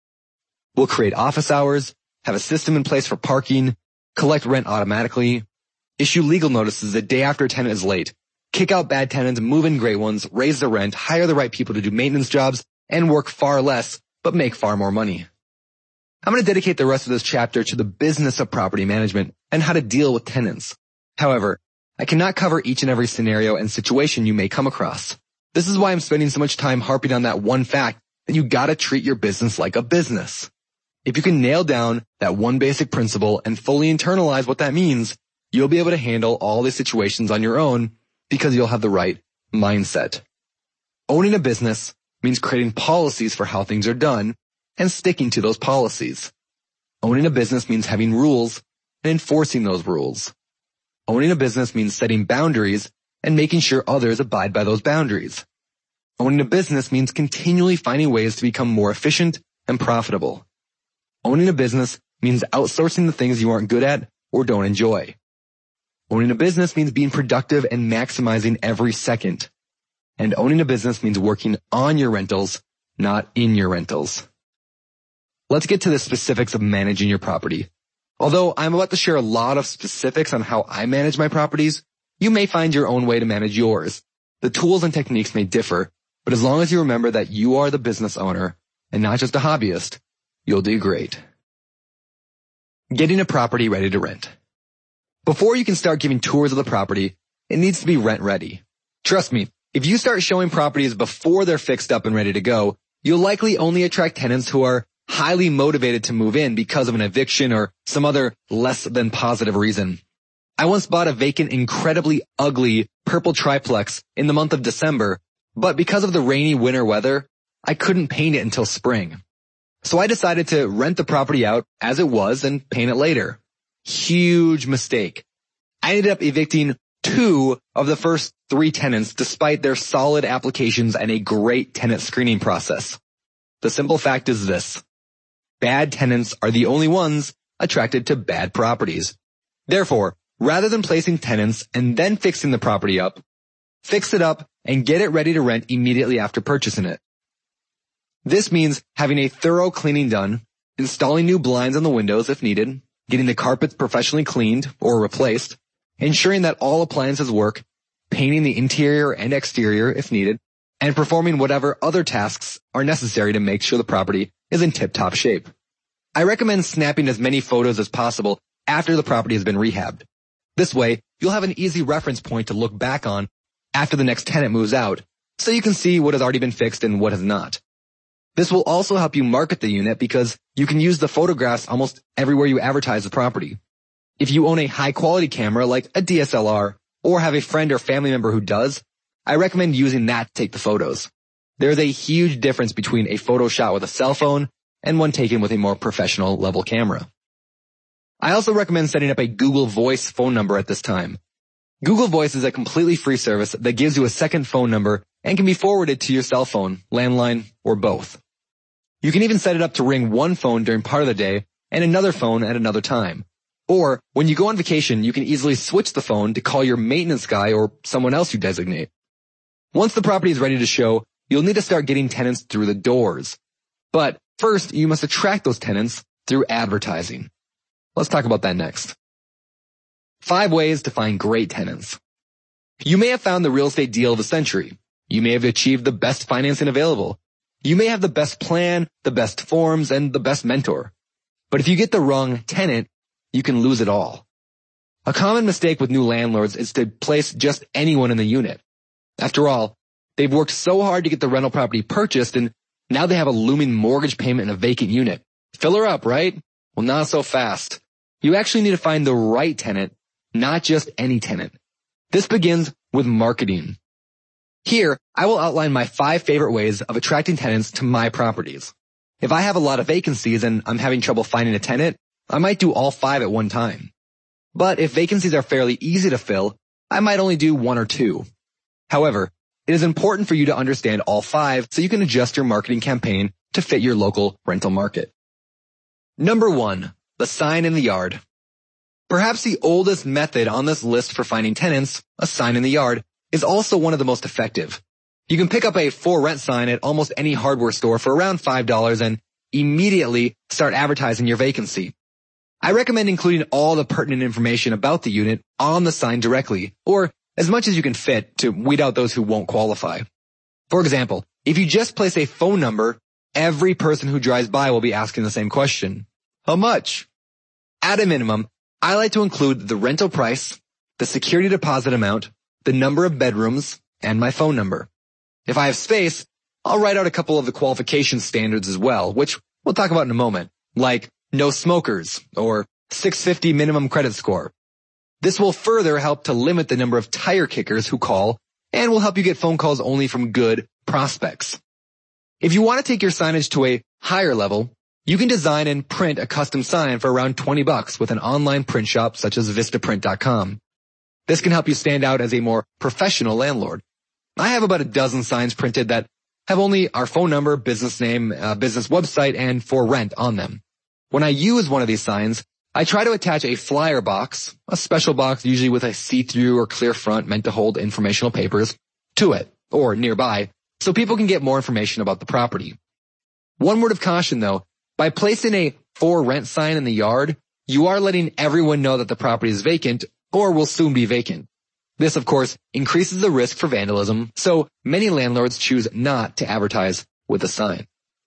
We'll create office hours, have a system in place for parking, collect rent automatically, issue legal notices the day after a tenant is late, kick out bad tenants, move in great ones, raise the rent, hire the right people to do maintenance jobs, and work far less, but make far more money. I'm going to dedicate the rest of this chapter to the business of property management and how to deal with tenants. However, I cannot cover each and every scenario and situation you may come across. This is why I'm spending so much time harping on that one fact that you gotta treat your business like a business. If you can nail down that one basic principle and fully internalize what that means, you'll be able to handle all these situations on your own because you'll have the right mindset. Owning a business means creating policies for how things are done and sticking to those policies. Owning a business means having rules and enforcing those rules. Owning a business means setting boundaries and making sure others abide by those boundaries. Owning a business means continually finding ways to become more efficient and profitable. Owning a business means outsourcing the things you aren't good at or don't enjoy. Owning a business means being productive and maximizing every second. And owning a business means working on your rentals, not in your rentals. Let's get to the specifics of managing your property. Although I'm about to share a lot of specifics on how I manage my properties, you may find your own way to manage yours. The tools and techniques may differ, but as long as you remember that you are the business owner and not just a hobbyist, you'll do great. Getting a property ready to rent. Before you can start giving tours of the property, it needs to be rent ready. Trust me, if you start showing properties before they're fixed up and ready to go, you'll likely only attract tenants who are highly motivated to move in because of an eviction or some other less than positive reason. I once bought a vacant, incredibly ugly purple triplex in the month of December, but because of the rainy winter weather, I couldn't paint it until spring. So I decided to rent the property out as it was and paint it later. Huge mistake. I ended up evicting 2 of the first 3 tenants despite their solid applications and a great tenant screening process. The simple fact is this: bad tenants are the only ones attracted to bad properties. Therefore, rather than placing tenants and then fixing the property up, fix it up and get it ready to rent immediately after purchasing it. This means having a thorough cleaning done, installing new blinds on the windows if needed, getting the carpets professionally cleaned or replaced, ensuring that all appliances work, painting the interior and exterior if needed, and performing whatever other tasks are necessary to make sure the property is in tip-top shape. I recommend snapping as many photos as possible after the property has been rehabbed. This way, you'll have an easy reference point to look back on after the next tenant moves out, so you can see what has already been fixed and what has not. This will also help you market the unit because you can use the photographs almost everywhere you advertise the property. If you own a high-quality camera like a DSLR or have a friend or family member who does, I recommend using that to take the photos. There is a huge difference between a photo shot with a cell phone and one taken with a more professional level camera. I also recommend setting up a Google Voice phone number at this time. Google Voice is a completely free service that gives you a second phone number and can be forwarded to your cell phone, landline, or both. You can even set it up to ring one phone during part of the day and another phone at another time. Or when you go on vacation, you can easily switch the phone to call your maintenance guy or someone else you designate. Once the property is ready to show, you'll need to start getting tenants through the doors. But first, you must attract those tenants through advertising. Let's talk about that next. 5 ways to find great tenants. You may have found the real estate deal of the century. You may have achieved the best financing available. You may have the best plan, the best forms, and the best mentor. But if you get the wrong tenant, you can lose it all. A common mistake with new landlords is to place just anyone in the unit. After all, they've worked so hard to get the rental property purchased, and now they have a looming mortgage payment in a vacant unit. Fill her up, right? Well, not so fast. You actually need to find the right tenant, not just any tenant. This begins with marketing. Here, I will outline my 5 favorite ways of attracting tenants to my properties. If I have a lot of vacancies and I'm having trouble finding a tenant, I might do all 5 at one time. But if vacancies are fairly easy to fill, I might only do 1 or 2. However, it is important for you to understand all 5 so you can adjust your marketing campaign to fit your local rental market. Number 1, the sign in the yard. Perhaps the oldest method on this list for finding tenants, a sign in the yard, is also one of the most effective. You can pick up a for rent sign at almost any hardware store for around $5 and immediately start advertising your vacancy. I recommend including all the pertinent information about the unit on the sign directly, or as much as you can fit to weed out those who won't qualify. For example, if you just place a phone number, every person who drives by will be asking the same question. How much? At a minimum, I like to include the rental price, the security deposit amount, the number of bedrooms, and my phone number. If I have space, I'll write out a couple of the qualification standards as well, which we'll talk about in a moment, like no smokers or 650 minimum credit score. This will further help to limit the number of tire kickers who call and will help you get phone calls only from good prospects. If you want to take your signage to a higher level, you can design and print a custom sign for around $20 with an online print shop such as vistaprint.com. This can help you stand out as a more professional landlord. I have about a dozen signs printed that have only our phone number, business name, business website, and for rent on them. When I use one of these signs, I try to attach a flyer box, a special box usually with a see-through or clear front meant to hold informational papers, to it, or nearby, so people can get more information about the property. One word of caution though, by placing a for rent sign in the yard, you are letting everyone know that the property is vacant or will soon be vacant. This, of course, increases the risk for vandalism, so many landlords choose not to advertise with a sign.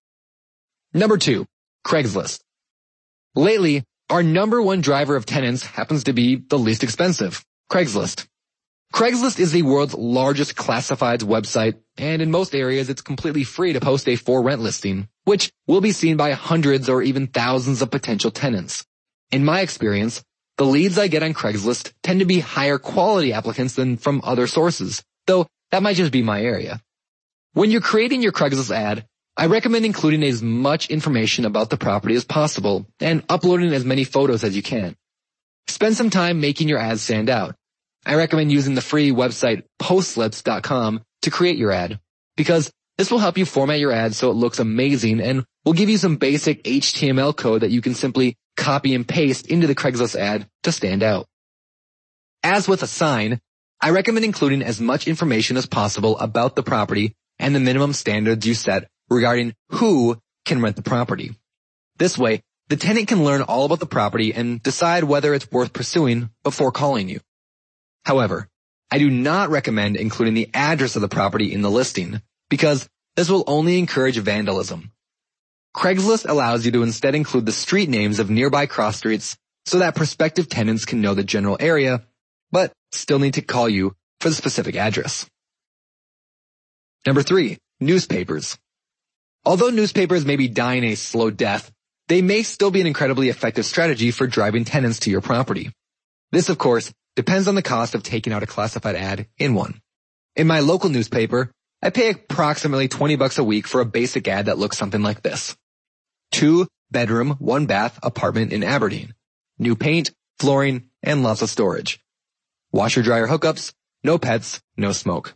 Number 2, Craigslist. Lately, our number 1 driver of tenants happens to be the least expensive, Craigslist. Craigslist is the world's largest classifieds website, and in most areas it's completely free to post a for rent listing, which will be seen by hundreds or even thousands of potential tenants. In my experience, the leads I get on Craigslist tend to be higher quality applicants than from other sources, though that might just be my area. When you're creating your Craigslist ad, I recommend including as much information about the property as possible and uploading as many photos as you can. Spend some time making your ad stand out. I recommend using the free website Postlets.com to create your ad, because this will help you format your ad so it looks amazing and will give you some basic HTML code that you can simply copy and paste into the Craigslist ad to stand out. As with a sign, I recommend including as much information as possible about the property and the minimum standards you set regarding who can rent the property. This way, the tenant can learn all about the property and decide whether it's worth pursuing before calling you. However, I do not recommend including the address of the property in the listing, because this will only encourage vandalism. Craigslist allows you to instead include the street names of nearby cross streets so that prospective tenants can know the general area, but still need to call you for the specific address. Number 3, newspapers. Although newspapers may be dying a slow death, they may still be an incredibly effective strategy for driving tenants to your property. This, of course, depends on the cost of taking out a classified ad in one. In my local newspaper, I pay approximately $20 a week for a basic ad that looks something like this. 2-bedroom, 1-bath apartment in Aberdeen. New paint, flooring, and lots of storage. Washer dryer hookups, no pets, no smoke.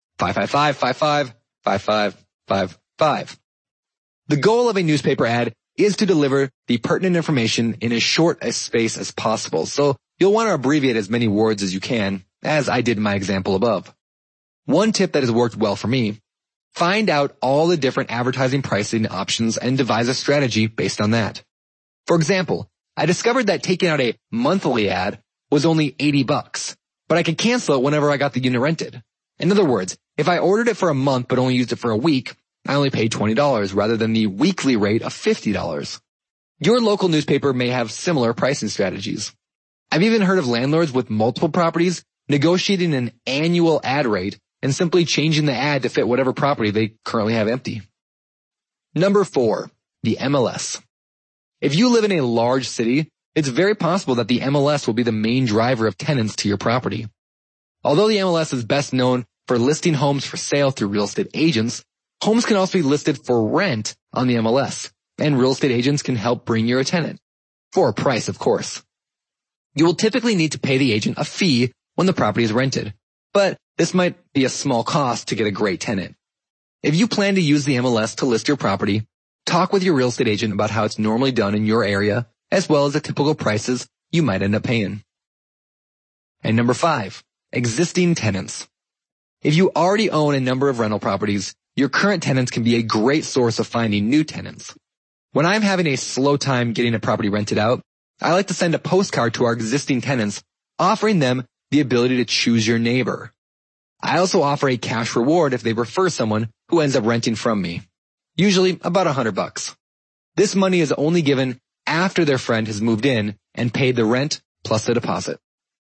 555-55-55-55. The goal of a newspaper ad is to deliver the pertinent information in as short a space as possible, so you'll want to abbreviate as many words as you can, as I did in my example above. One tip that has worked well for me: find out all the different advertising pricing options and devise a strategy based on that. For example, I discovered that taking out a monthly ad was only $80, but I could cancel it whenever I got the unit rented. In other words, if I ordered it for a month but only used it for a week, I only paid $20 rather than the weekly rate of $50. Your local newspaper may have similar pricing strategies. I've even heard of landlords with multiple properties negotiating an annual ad rate and simply changing the ad to fit whatever property they currently have empty. Number 4, the MLS. If you live in a large city, it's very possible that the MLS will be the main driver of tenants to your property. Although the MLS is best known for listing homes for sale through real estate agents, homes can also be listed for rent on the MLS, and real estate agents can help bring you a tenant. For a price, of course. You will typically need to pay the agent a fee when the property is rented, but this might be a small cost to get a great tenant. If you plan to use the MLS to list your property, talk with your real estate agent about how it's normally done in your area, as well as the typical prices you might end up paying. And number 5, existing tenants. If you already own a number of rental properties, your current tenants can be a great source of finding new tenants. When I'm having a slow time getting a property rented out, I like to send a postcard to our existing tenants, offering them the ability to choose your neighbor. I also offer a cash reward if they refer someone who ends up renting from me, usually about $100. This money is only given after their friend has moved in and paid the rent plus the deposit.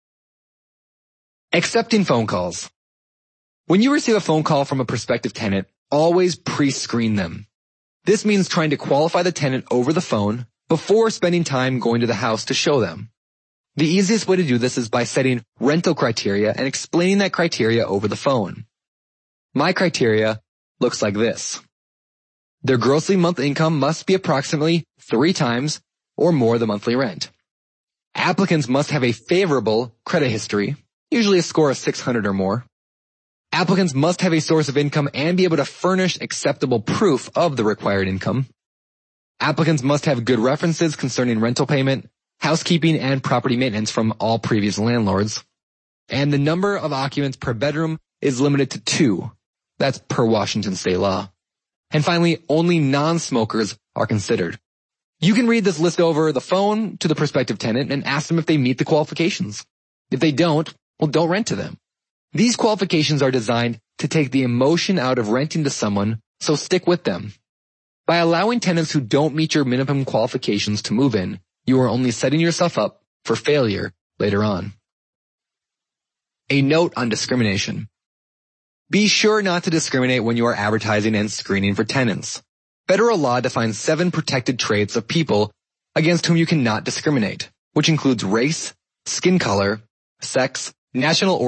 Accepting phone calls. When you receive a phone call from a prospective tenant, always pre-screen them. This means trying to qualify the tenant over the phone before spending time going to the house to show them. The easiest way to do this is by setting rental criteria and explaining that criteria over the phone. My criteria looks like this. Their gross monthly income must be approximately 3 times or more the monthly rent. Applicants must have a favorable credit history, usually a score of 600 or more. Applicants must have a source of income and be able to furnish acceptable proof of the required income. Applicants must have good references concerning rental payment, housekeeping, and property maintenance from all previous landlords. And the number of occupants per bedroom is limited to 2. That's per Washington state law. And finally, only non-smokers are considered. You can read this list over the phone to the prospective tenant and ask them if they meet the qualifications. If they don't, well, don't rent to them. These qualifications are designed to take the emotion out of renting to someone, so stick with them. By allowing tenants who don't meet your minimum qualifications to move in, you are only setting yourself up for failure later on. A note on discrimination. Be sure not to discriminate when you are advertising and screening for tenants. Federal law defines 7 protected traits of people against whom you cannot discriminate, which includes race, skin color, sex, national origin,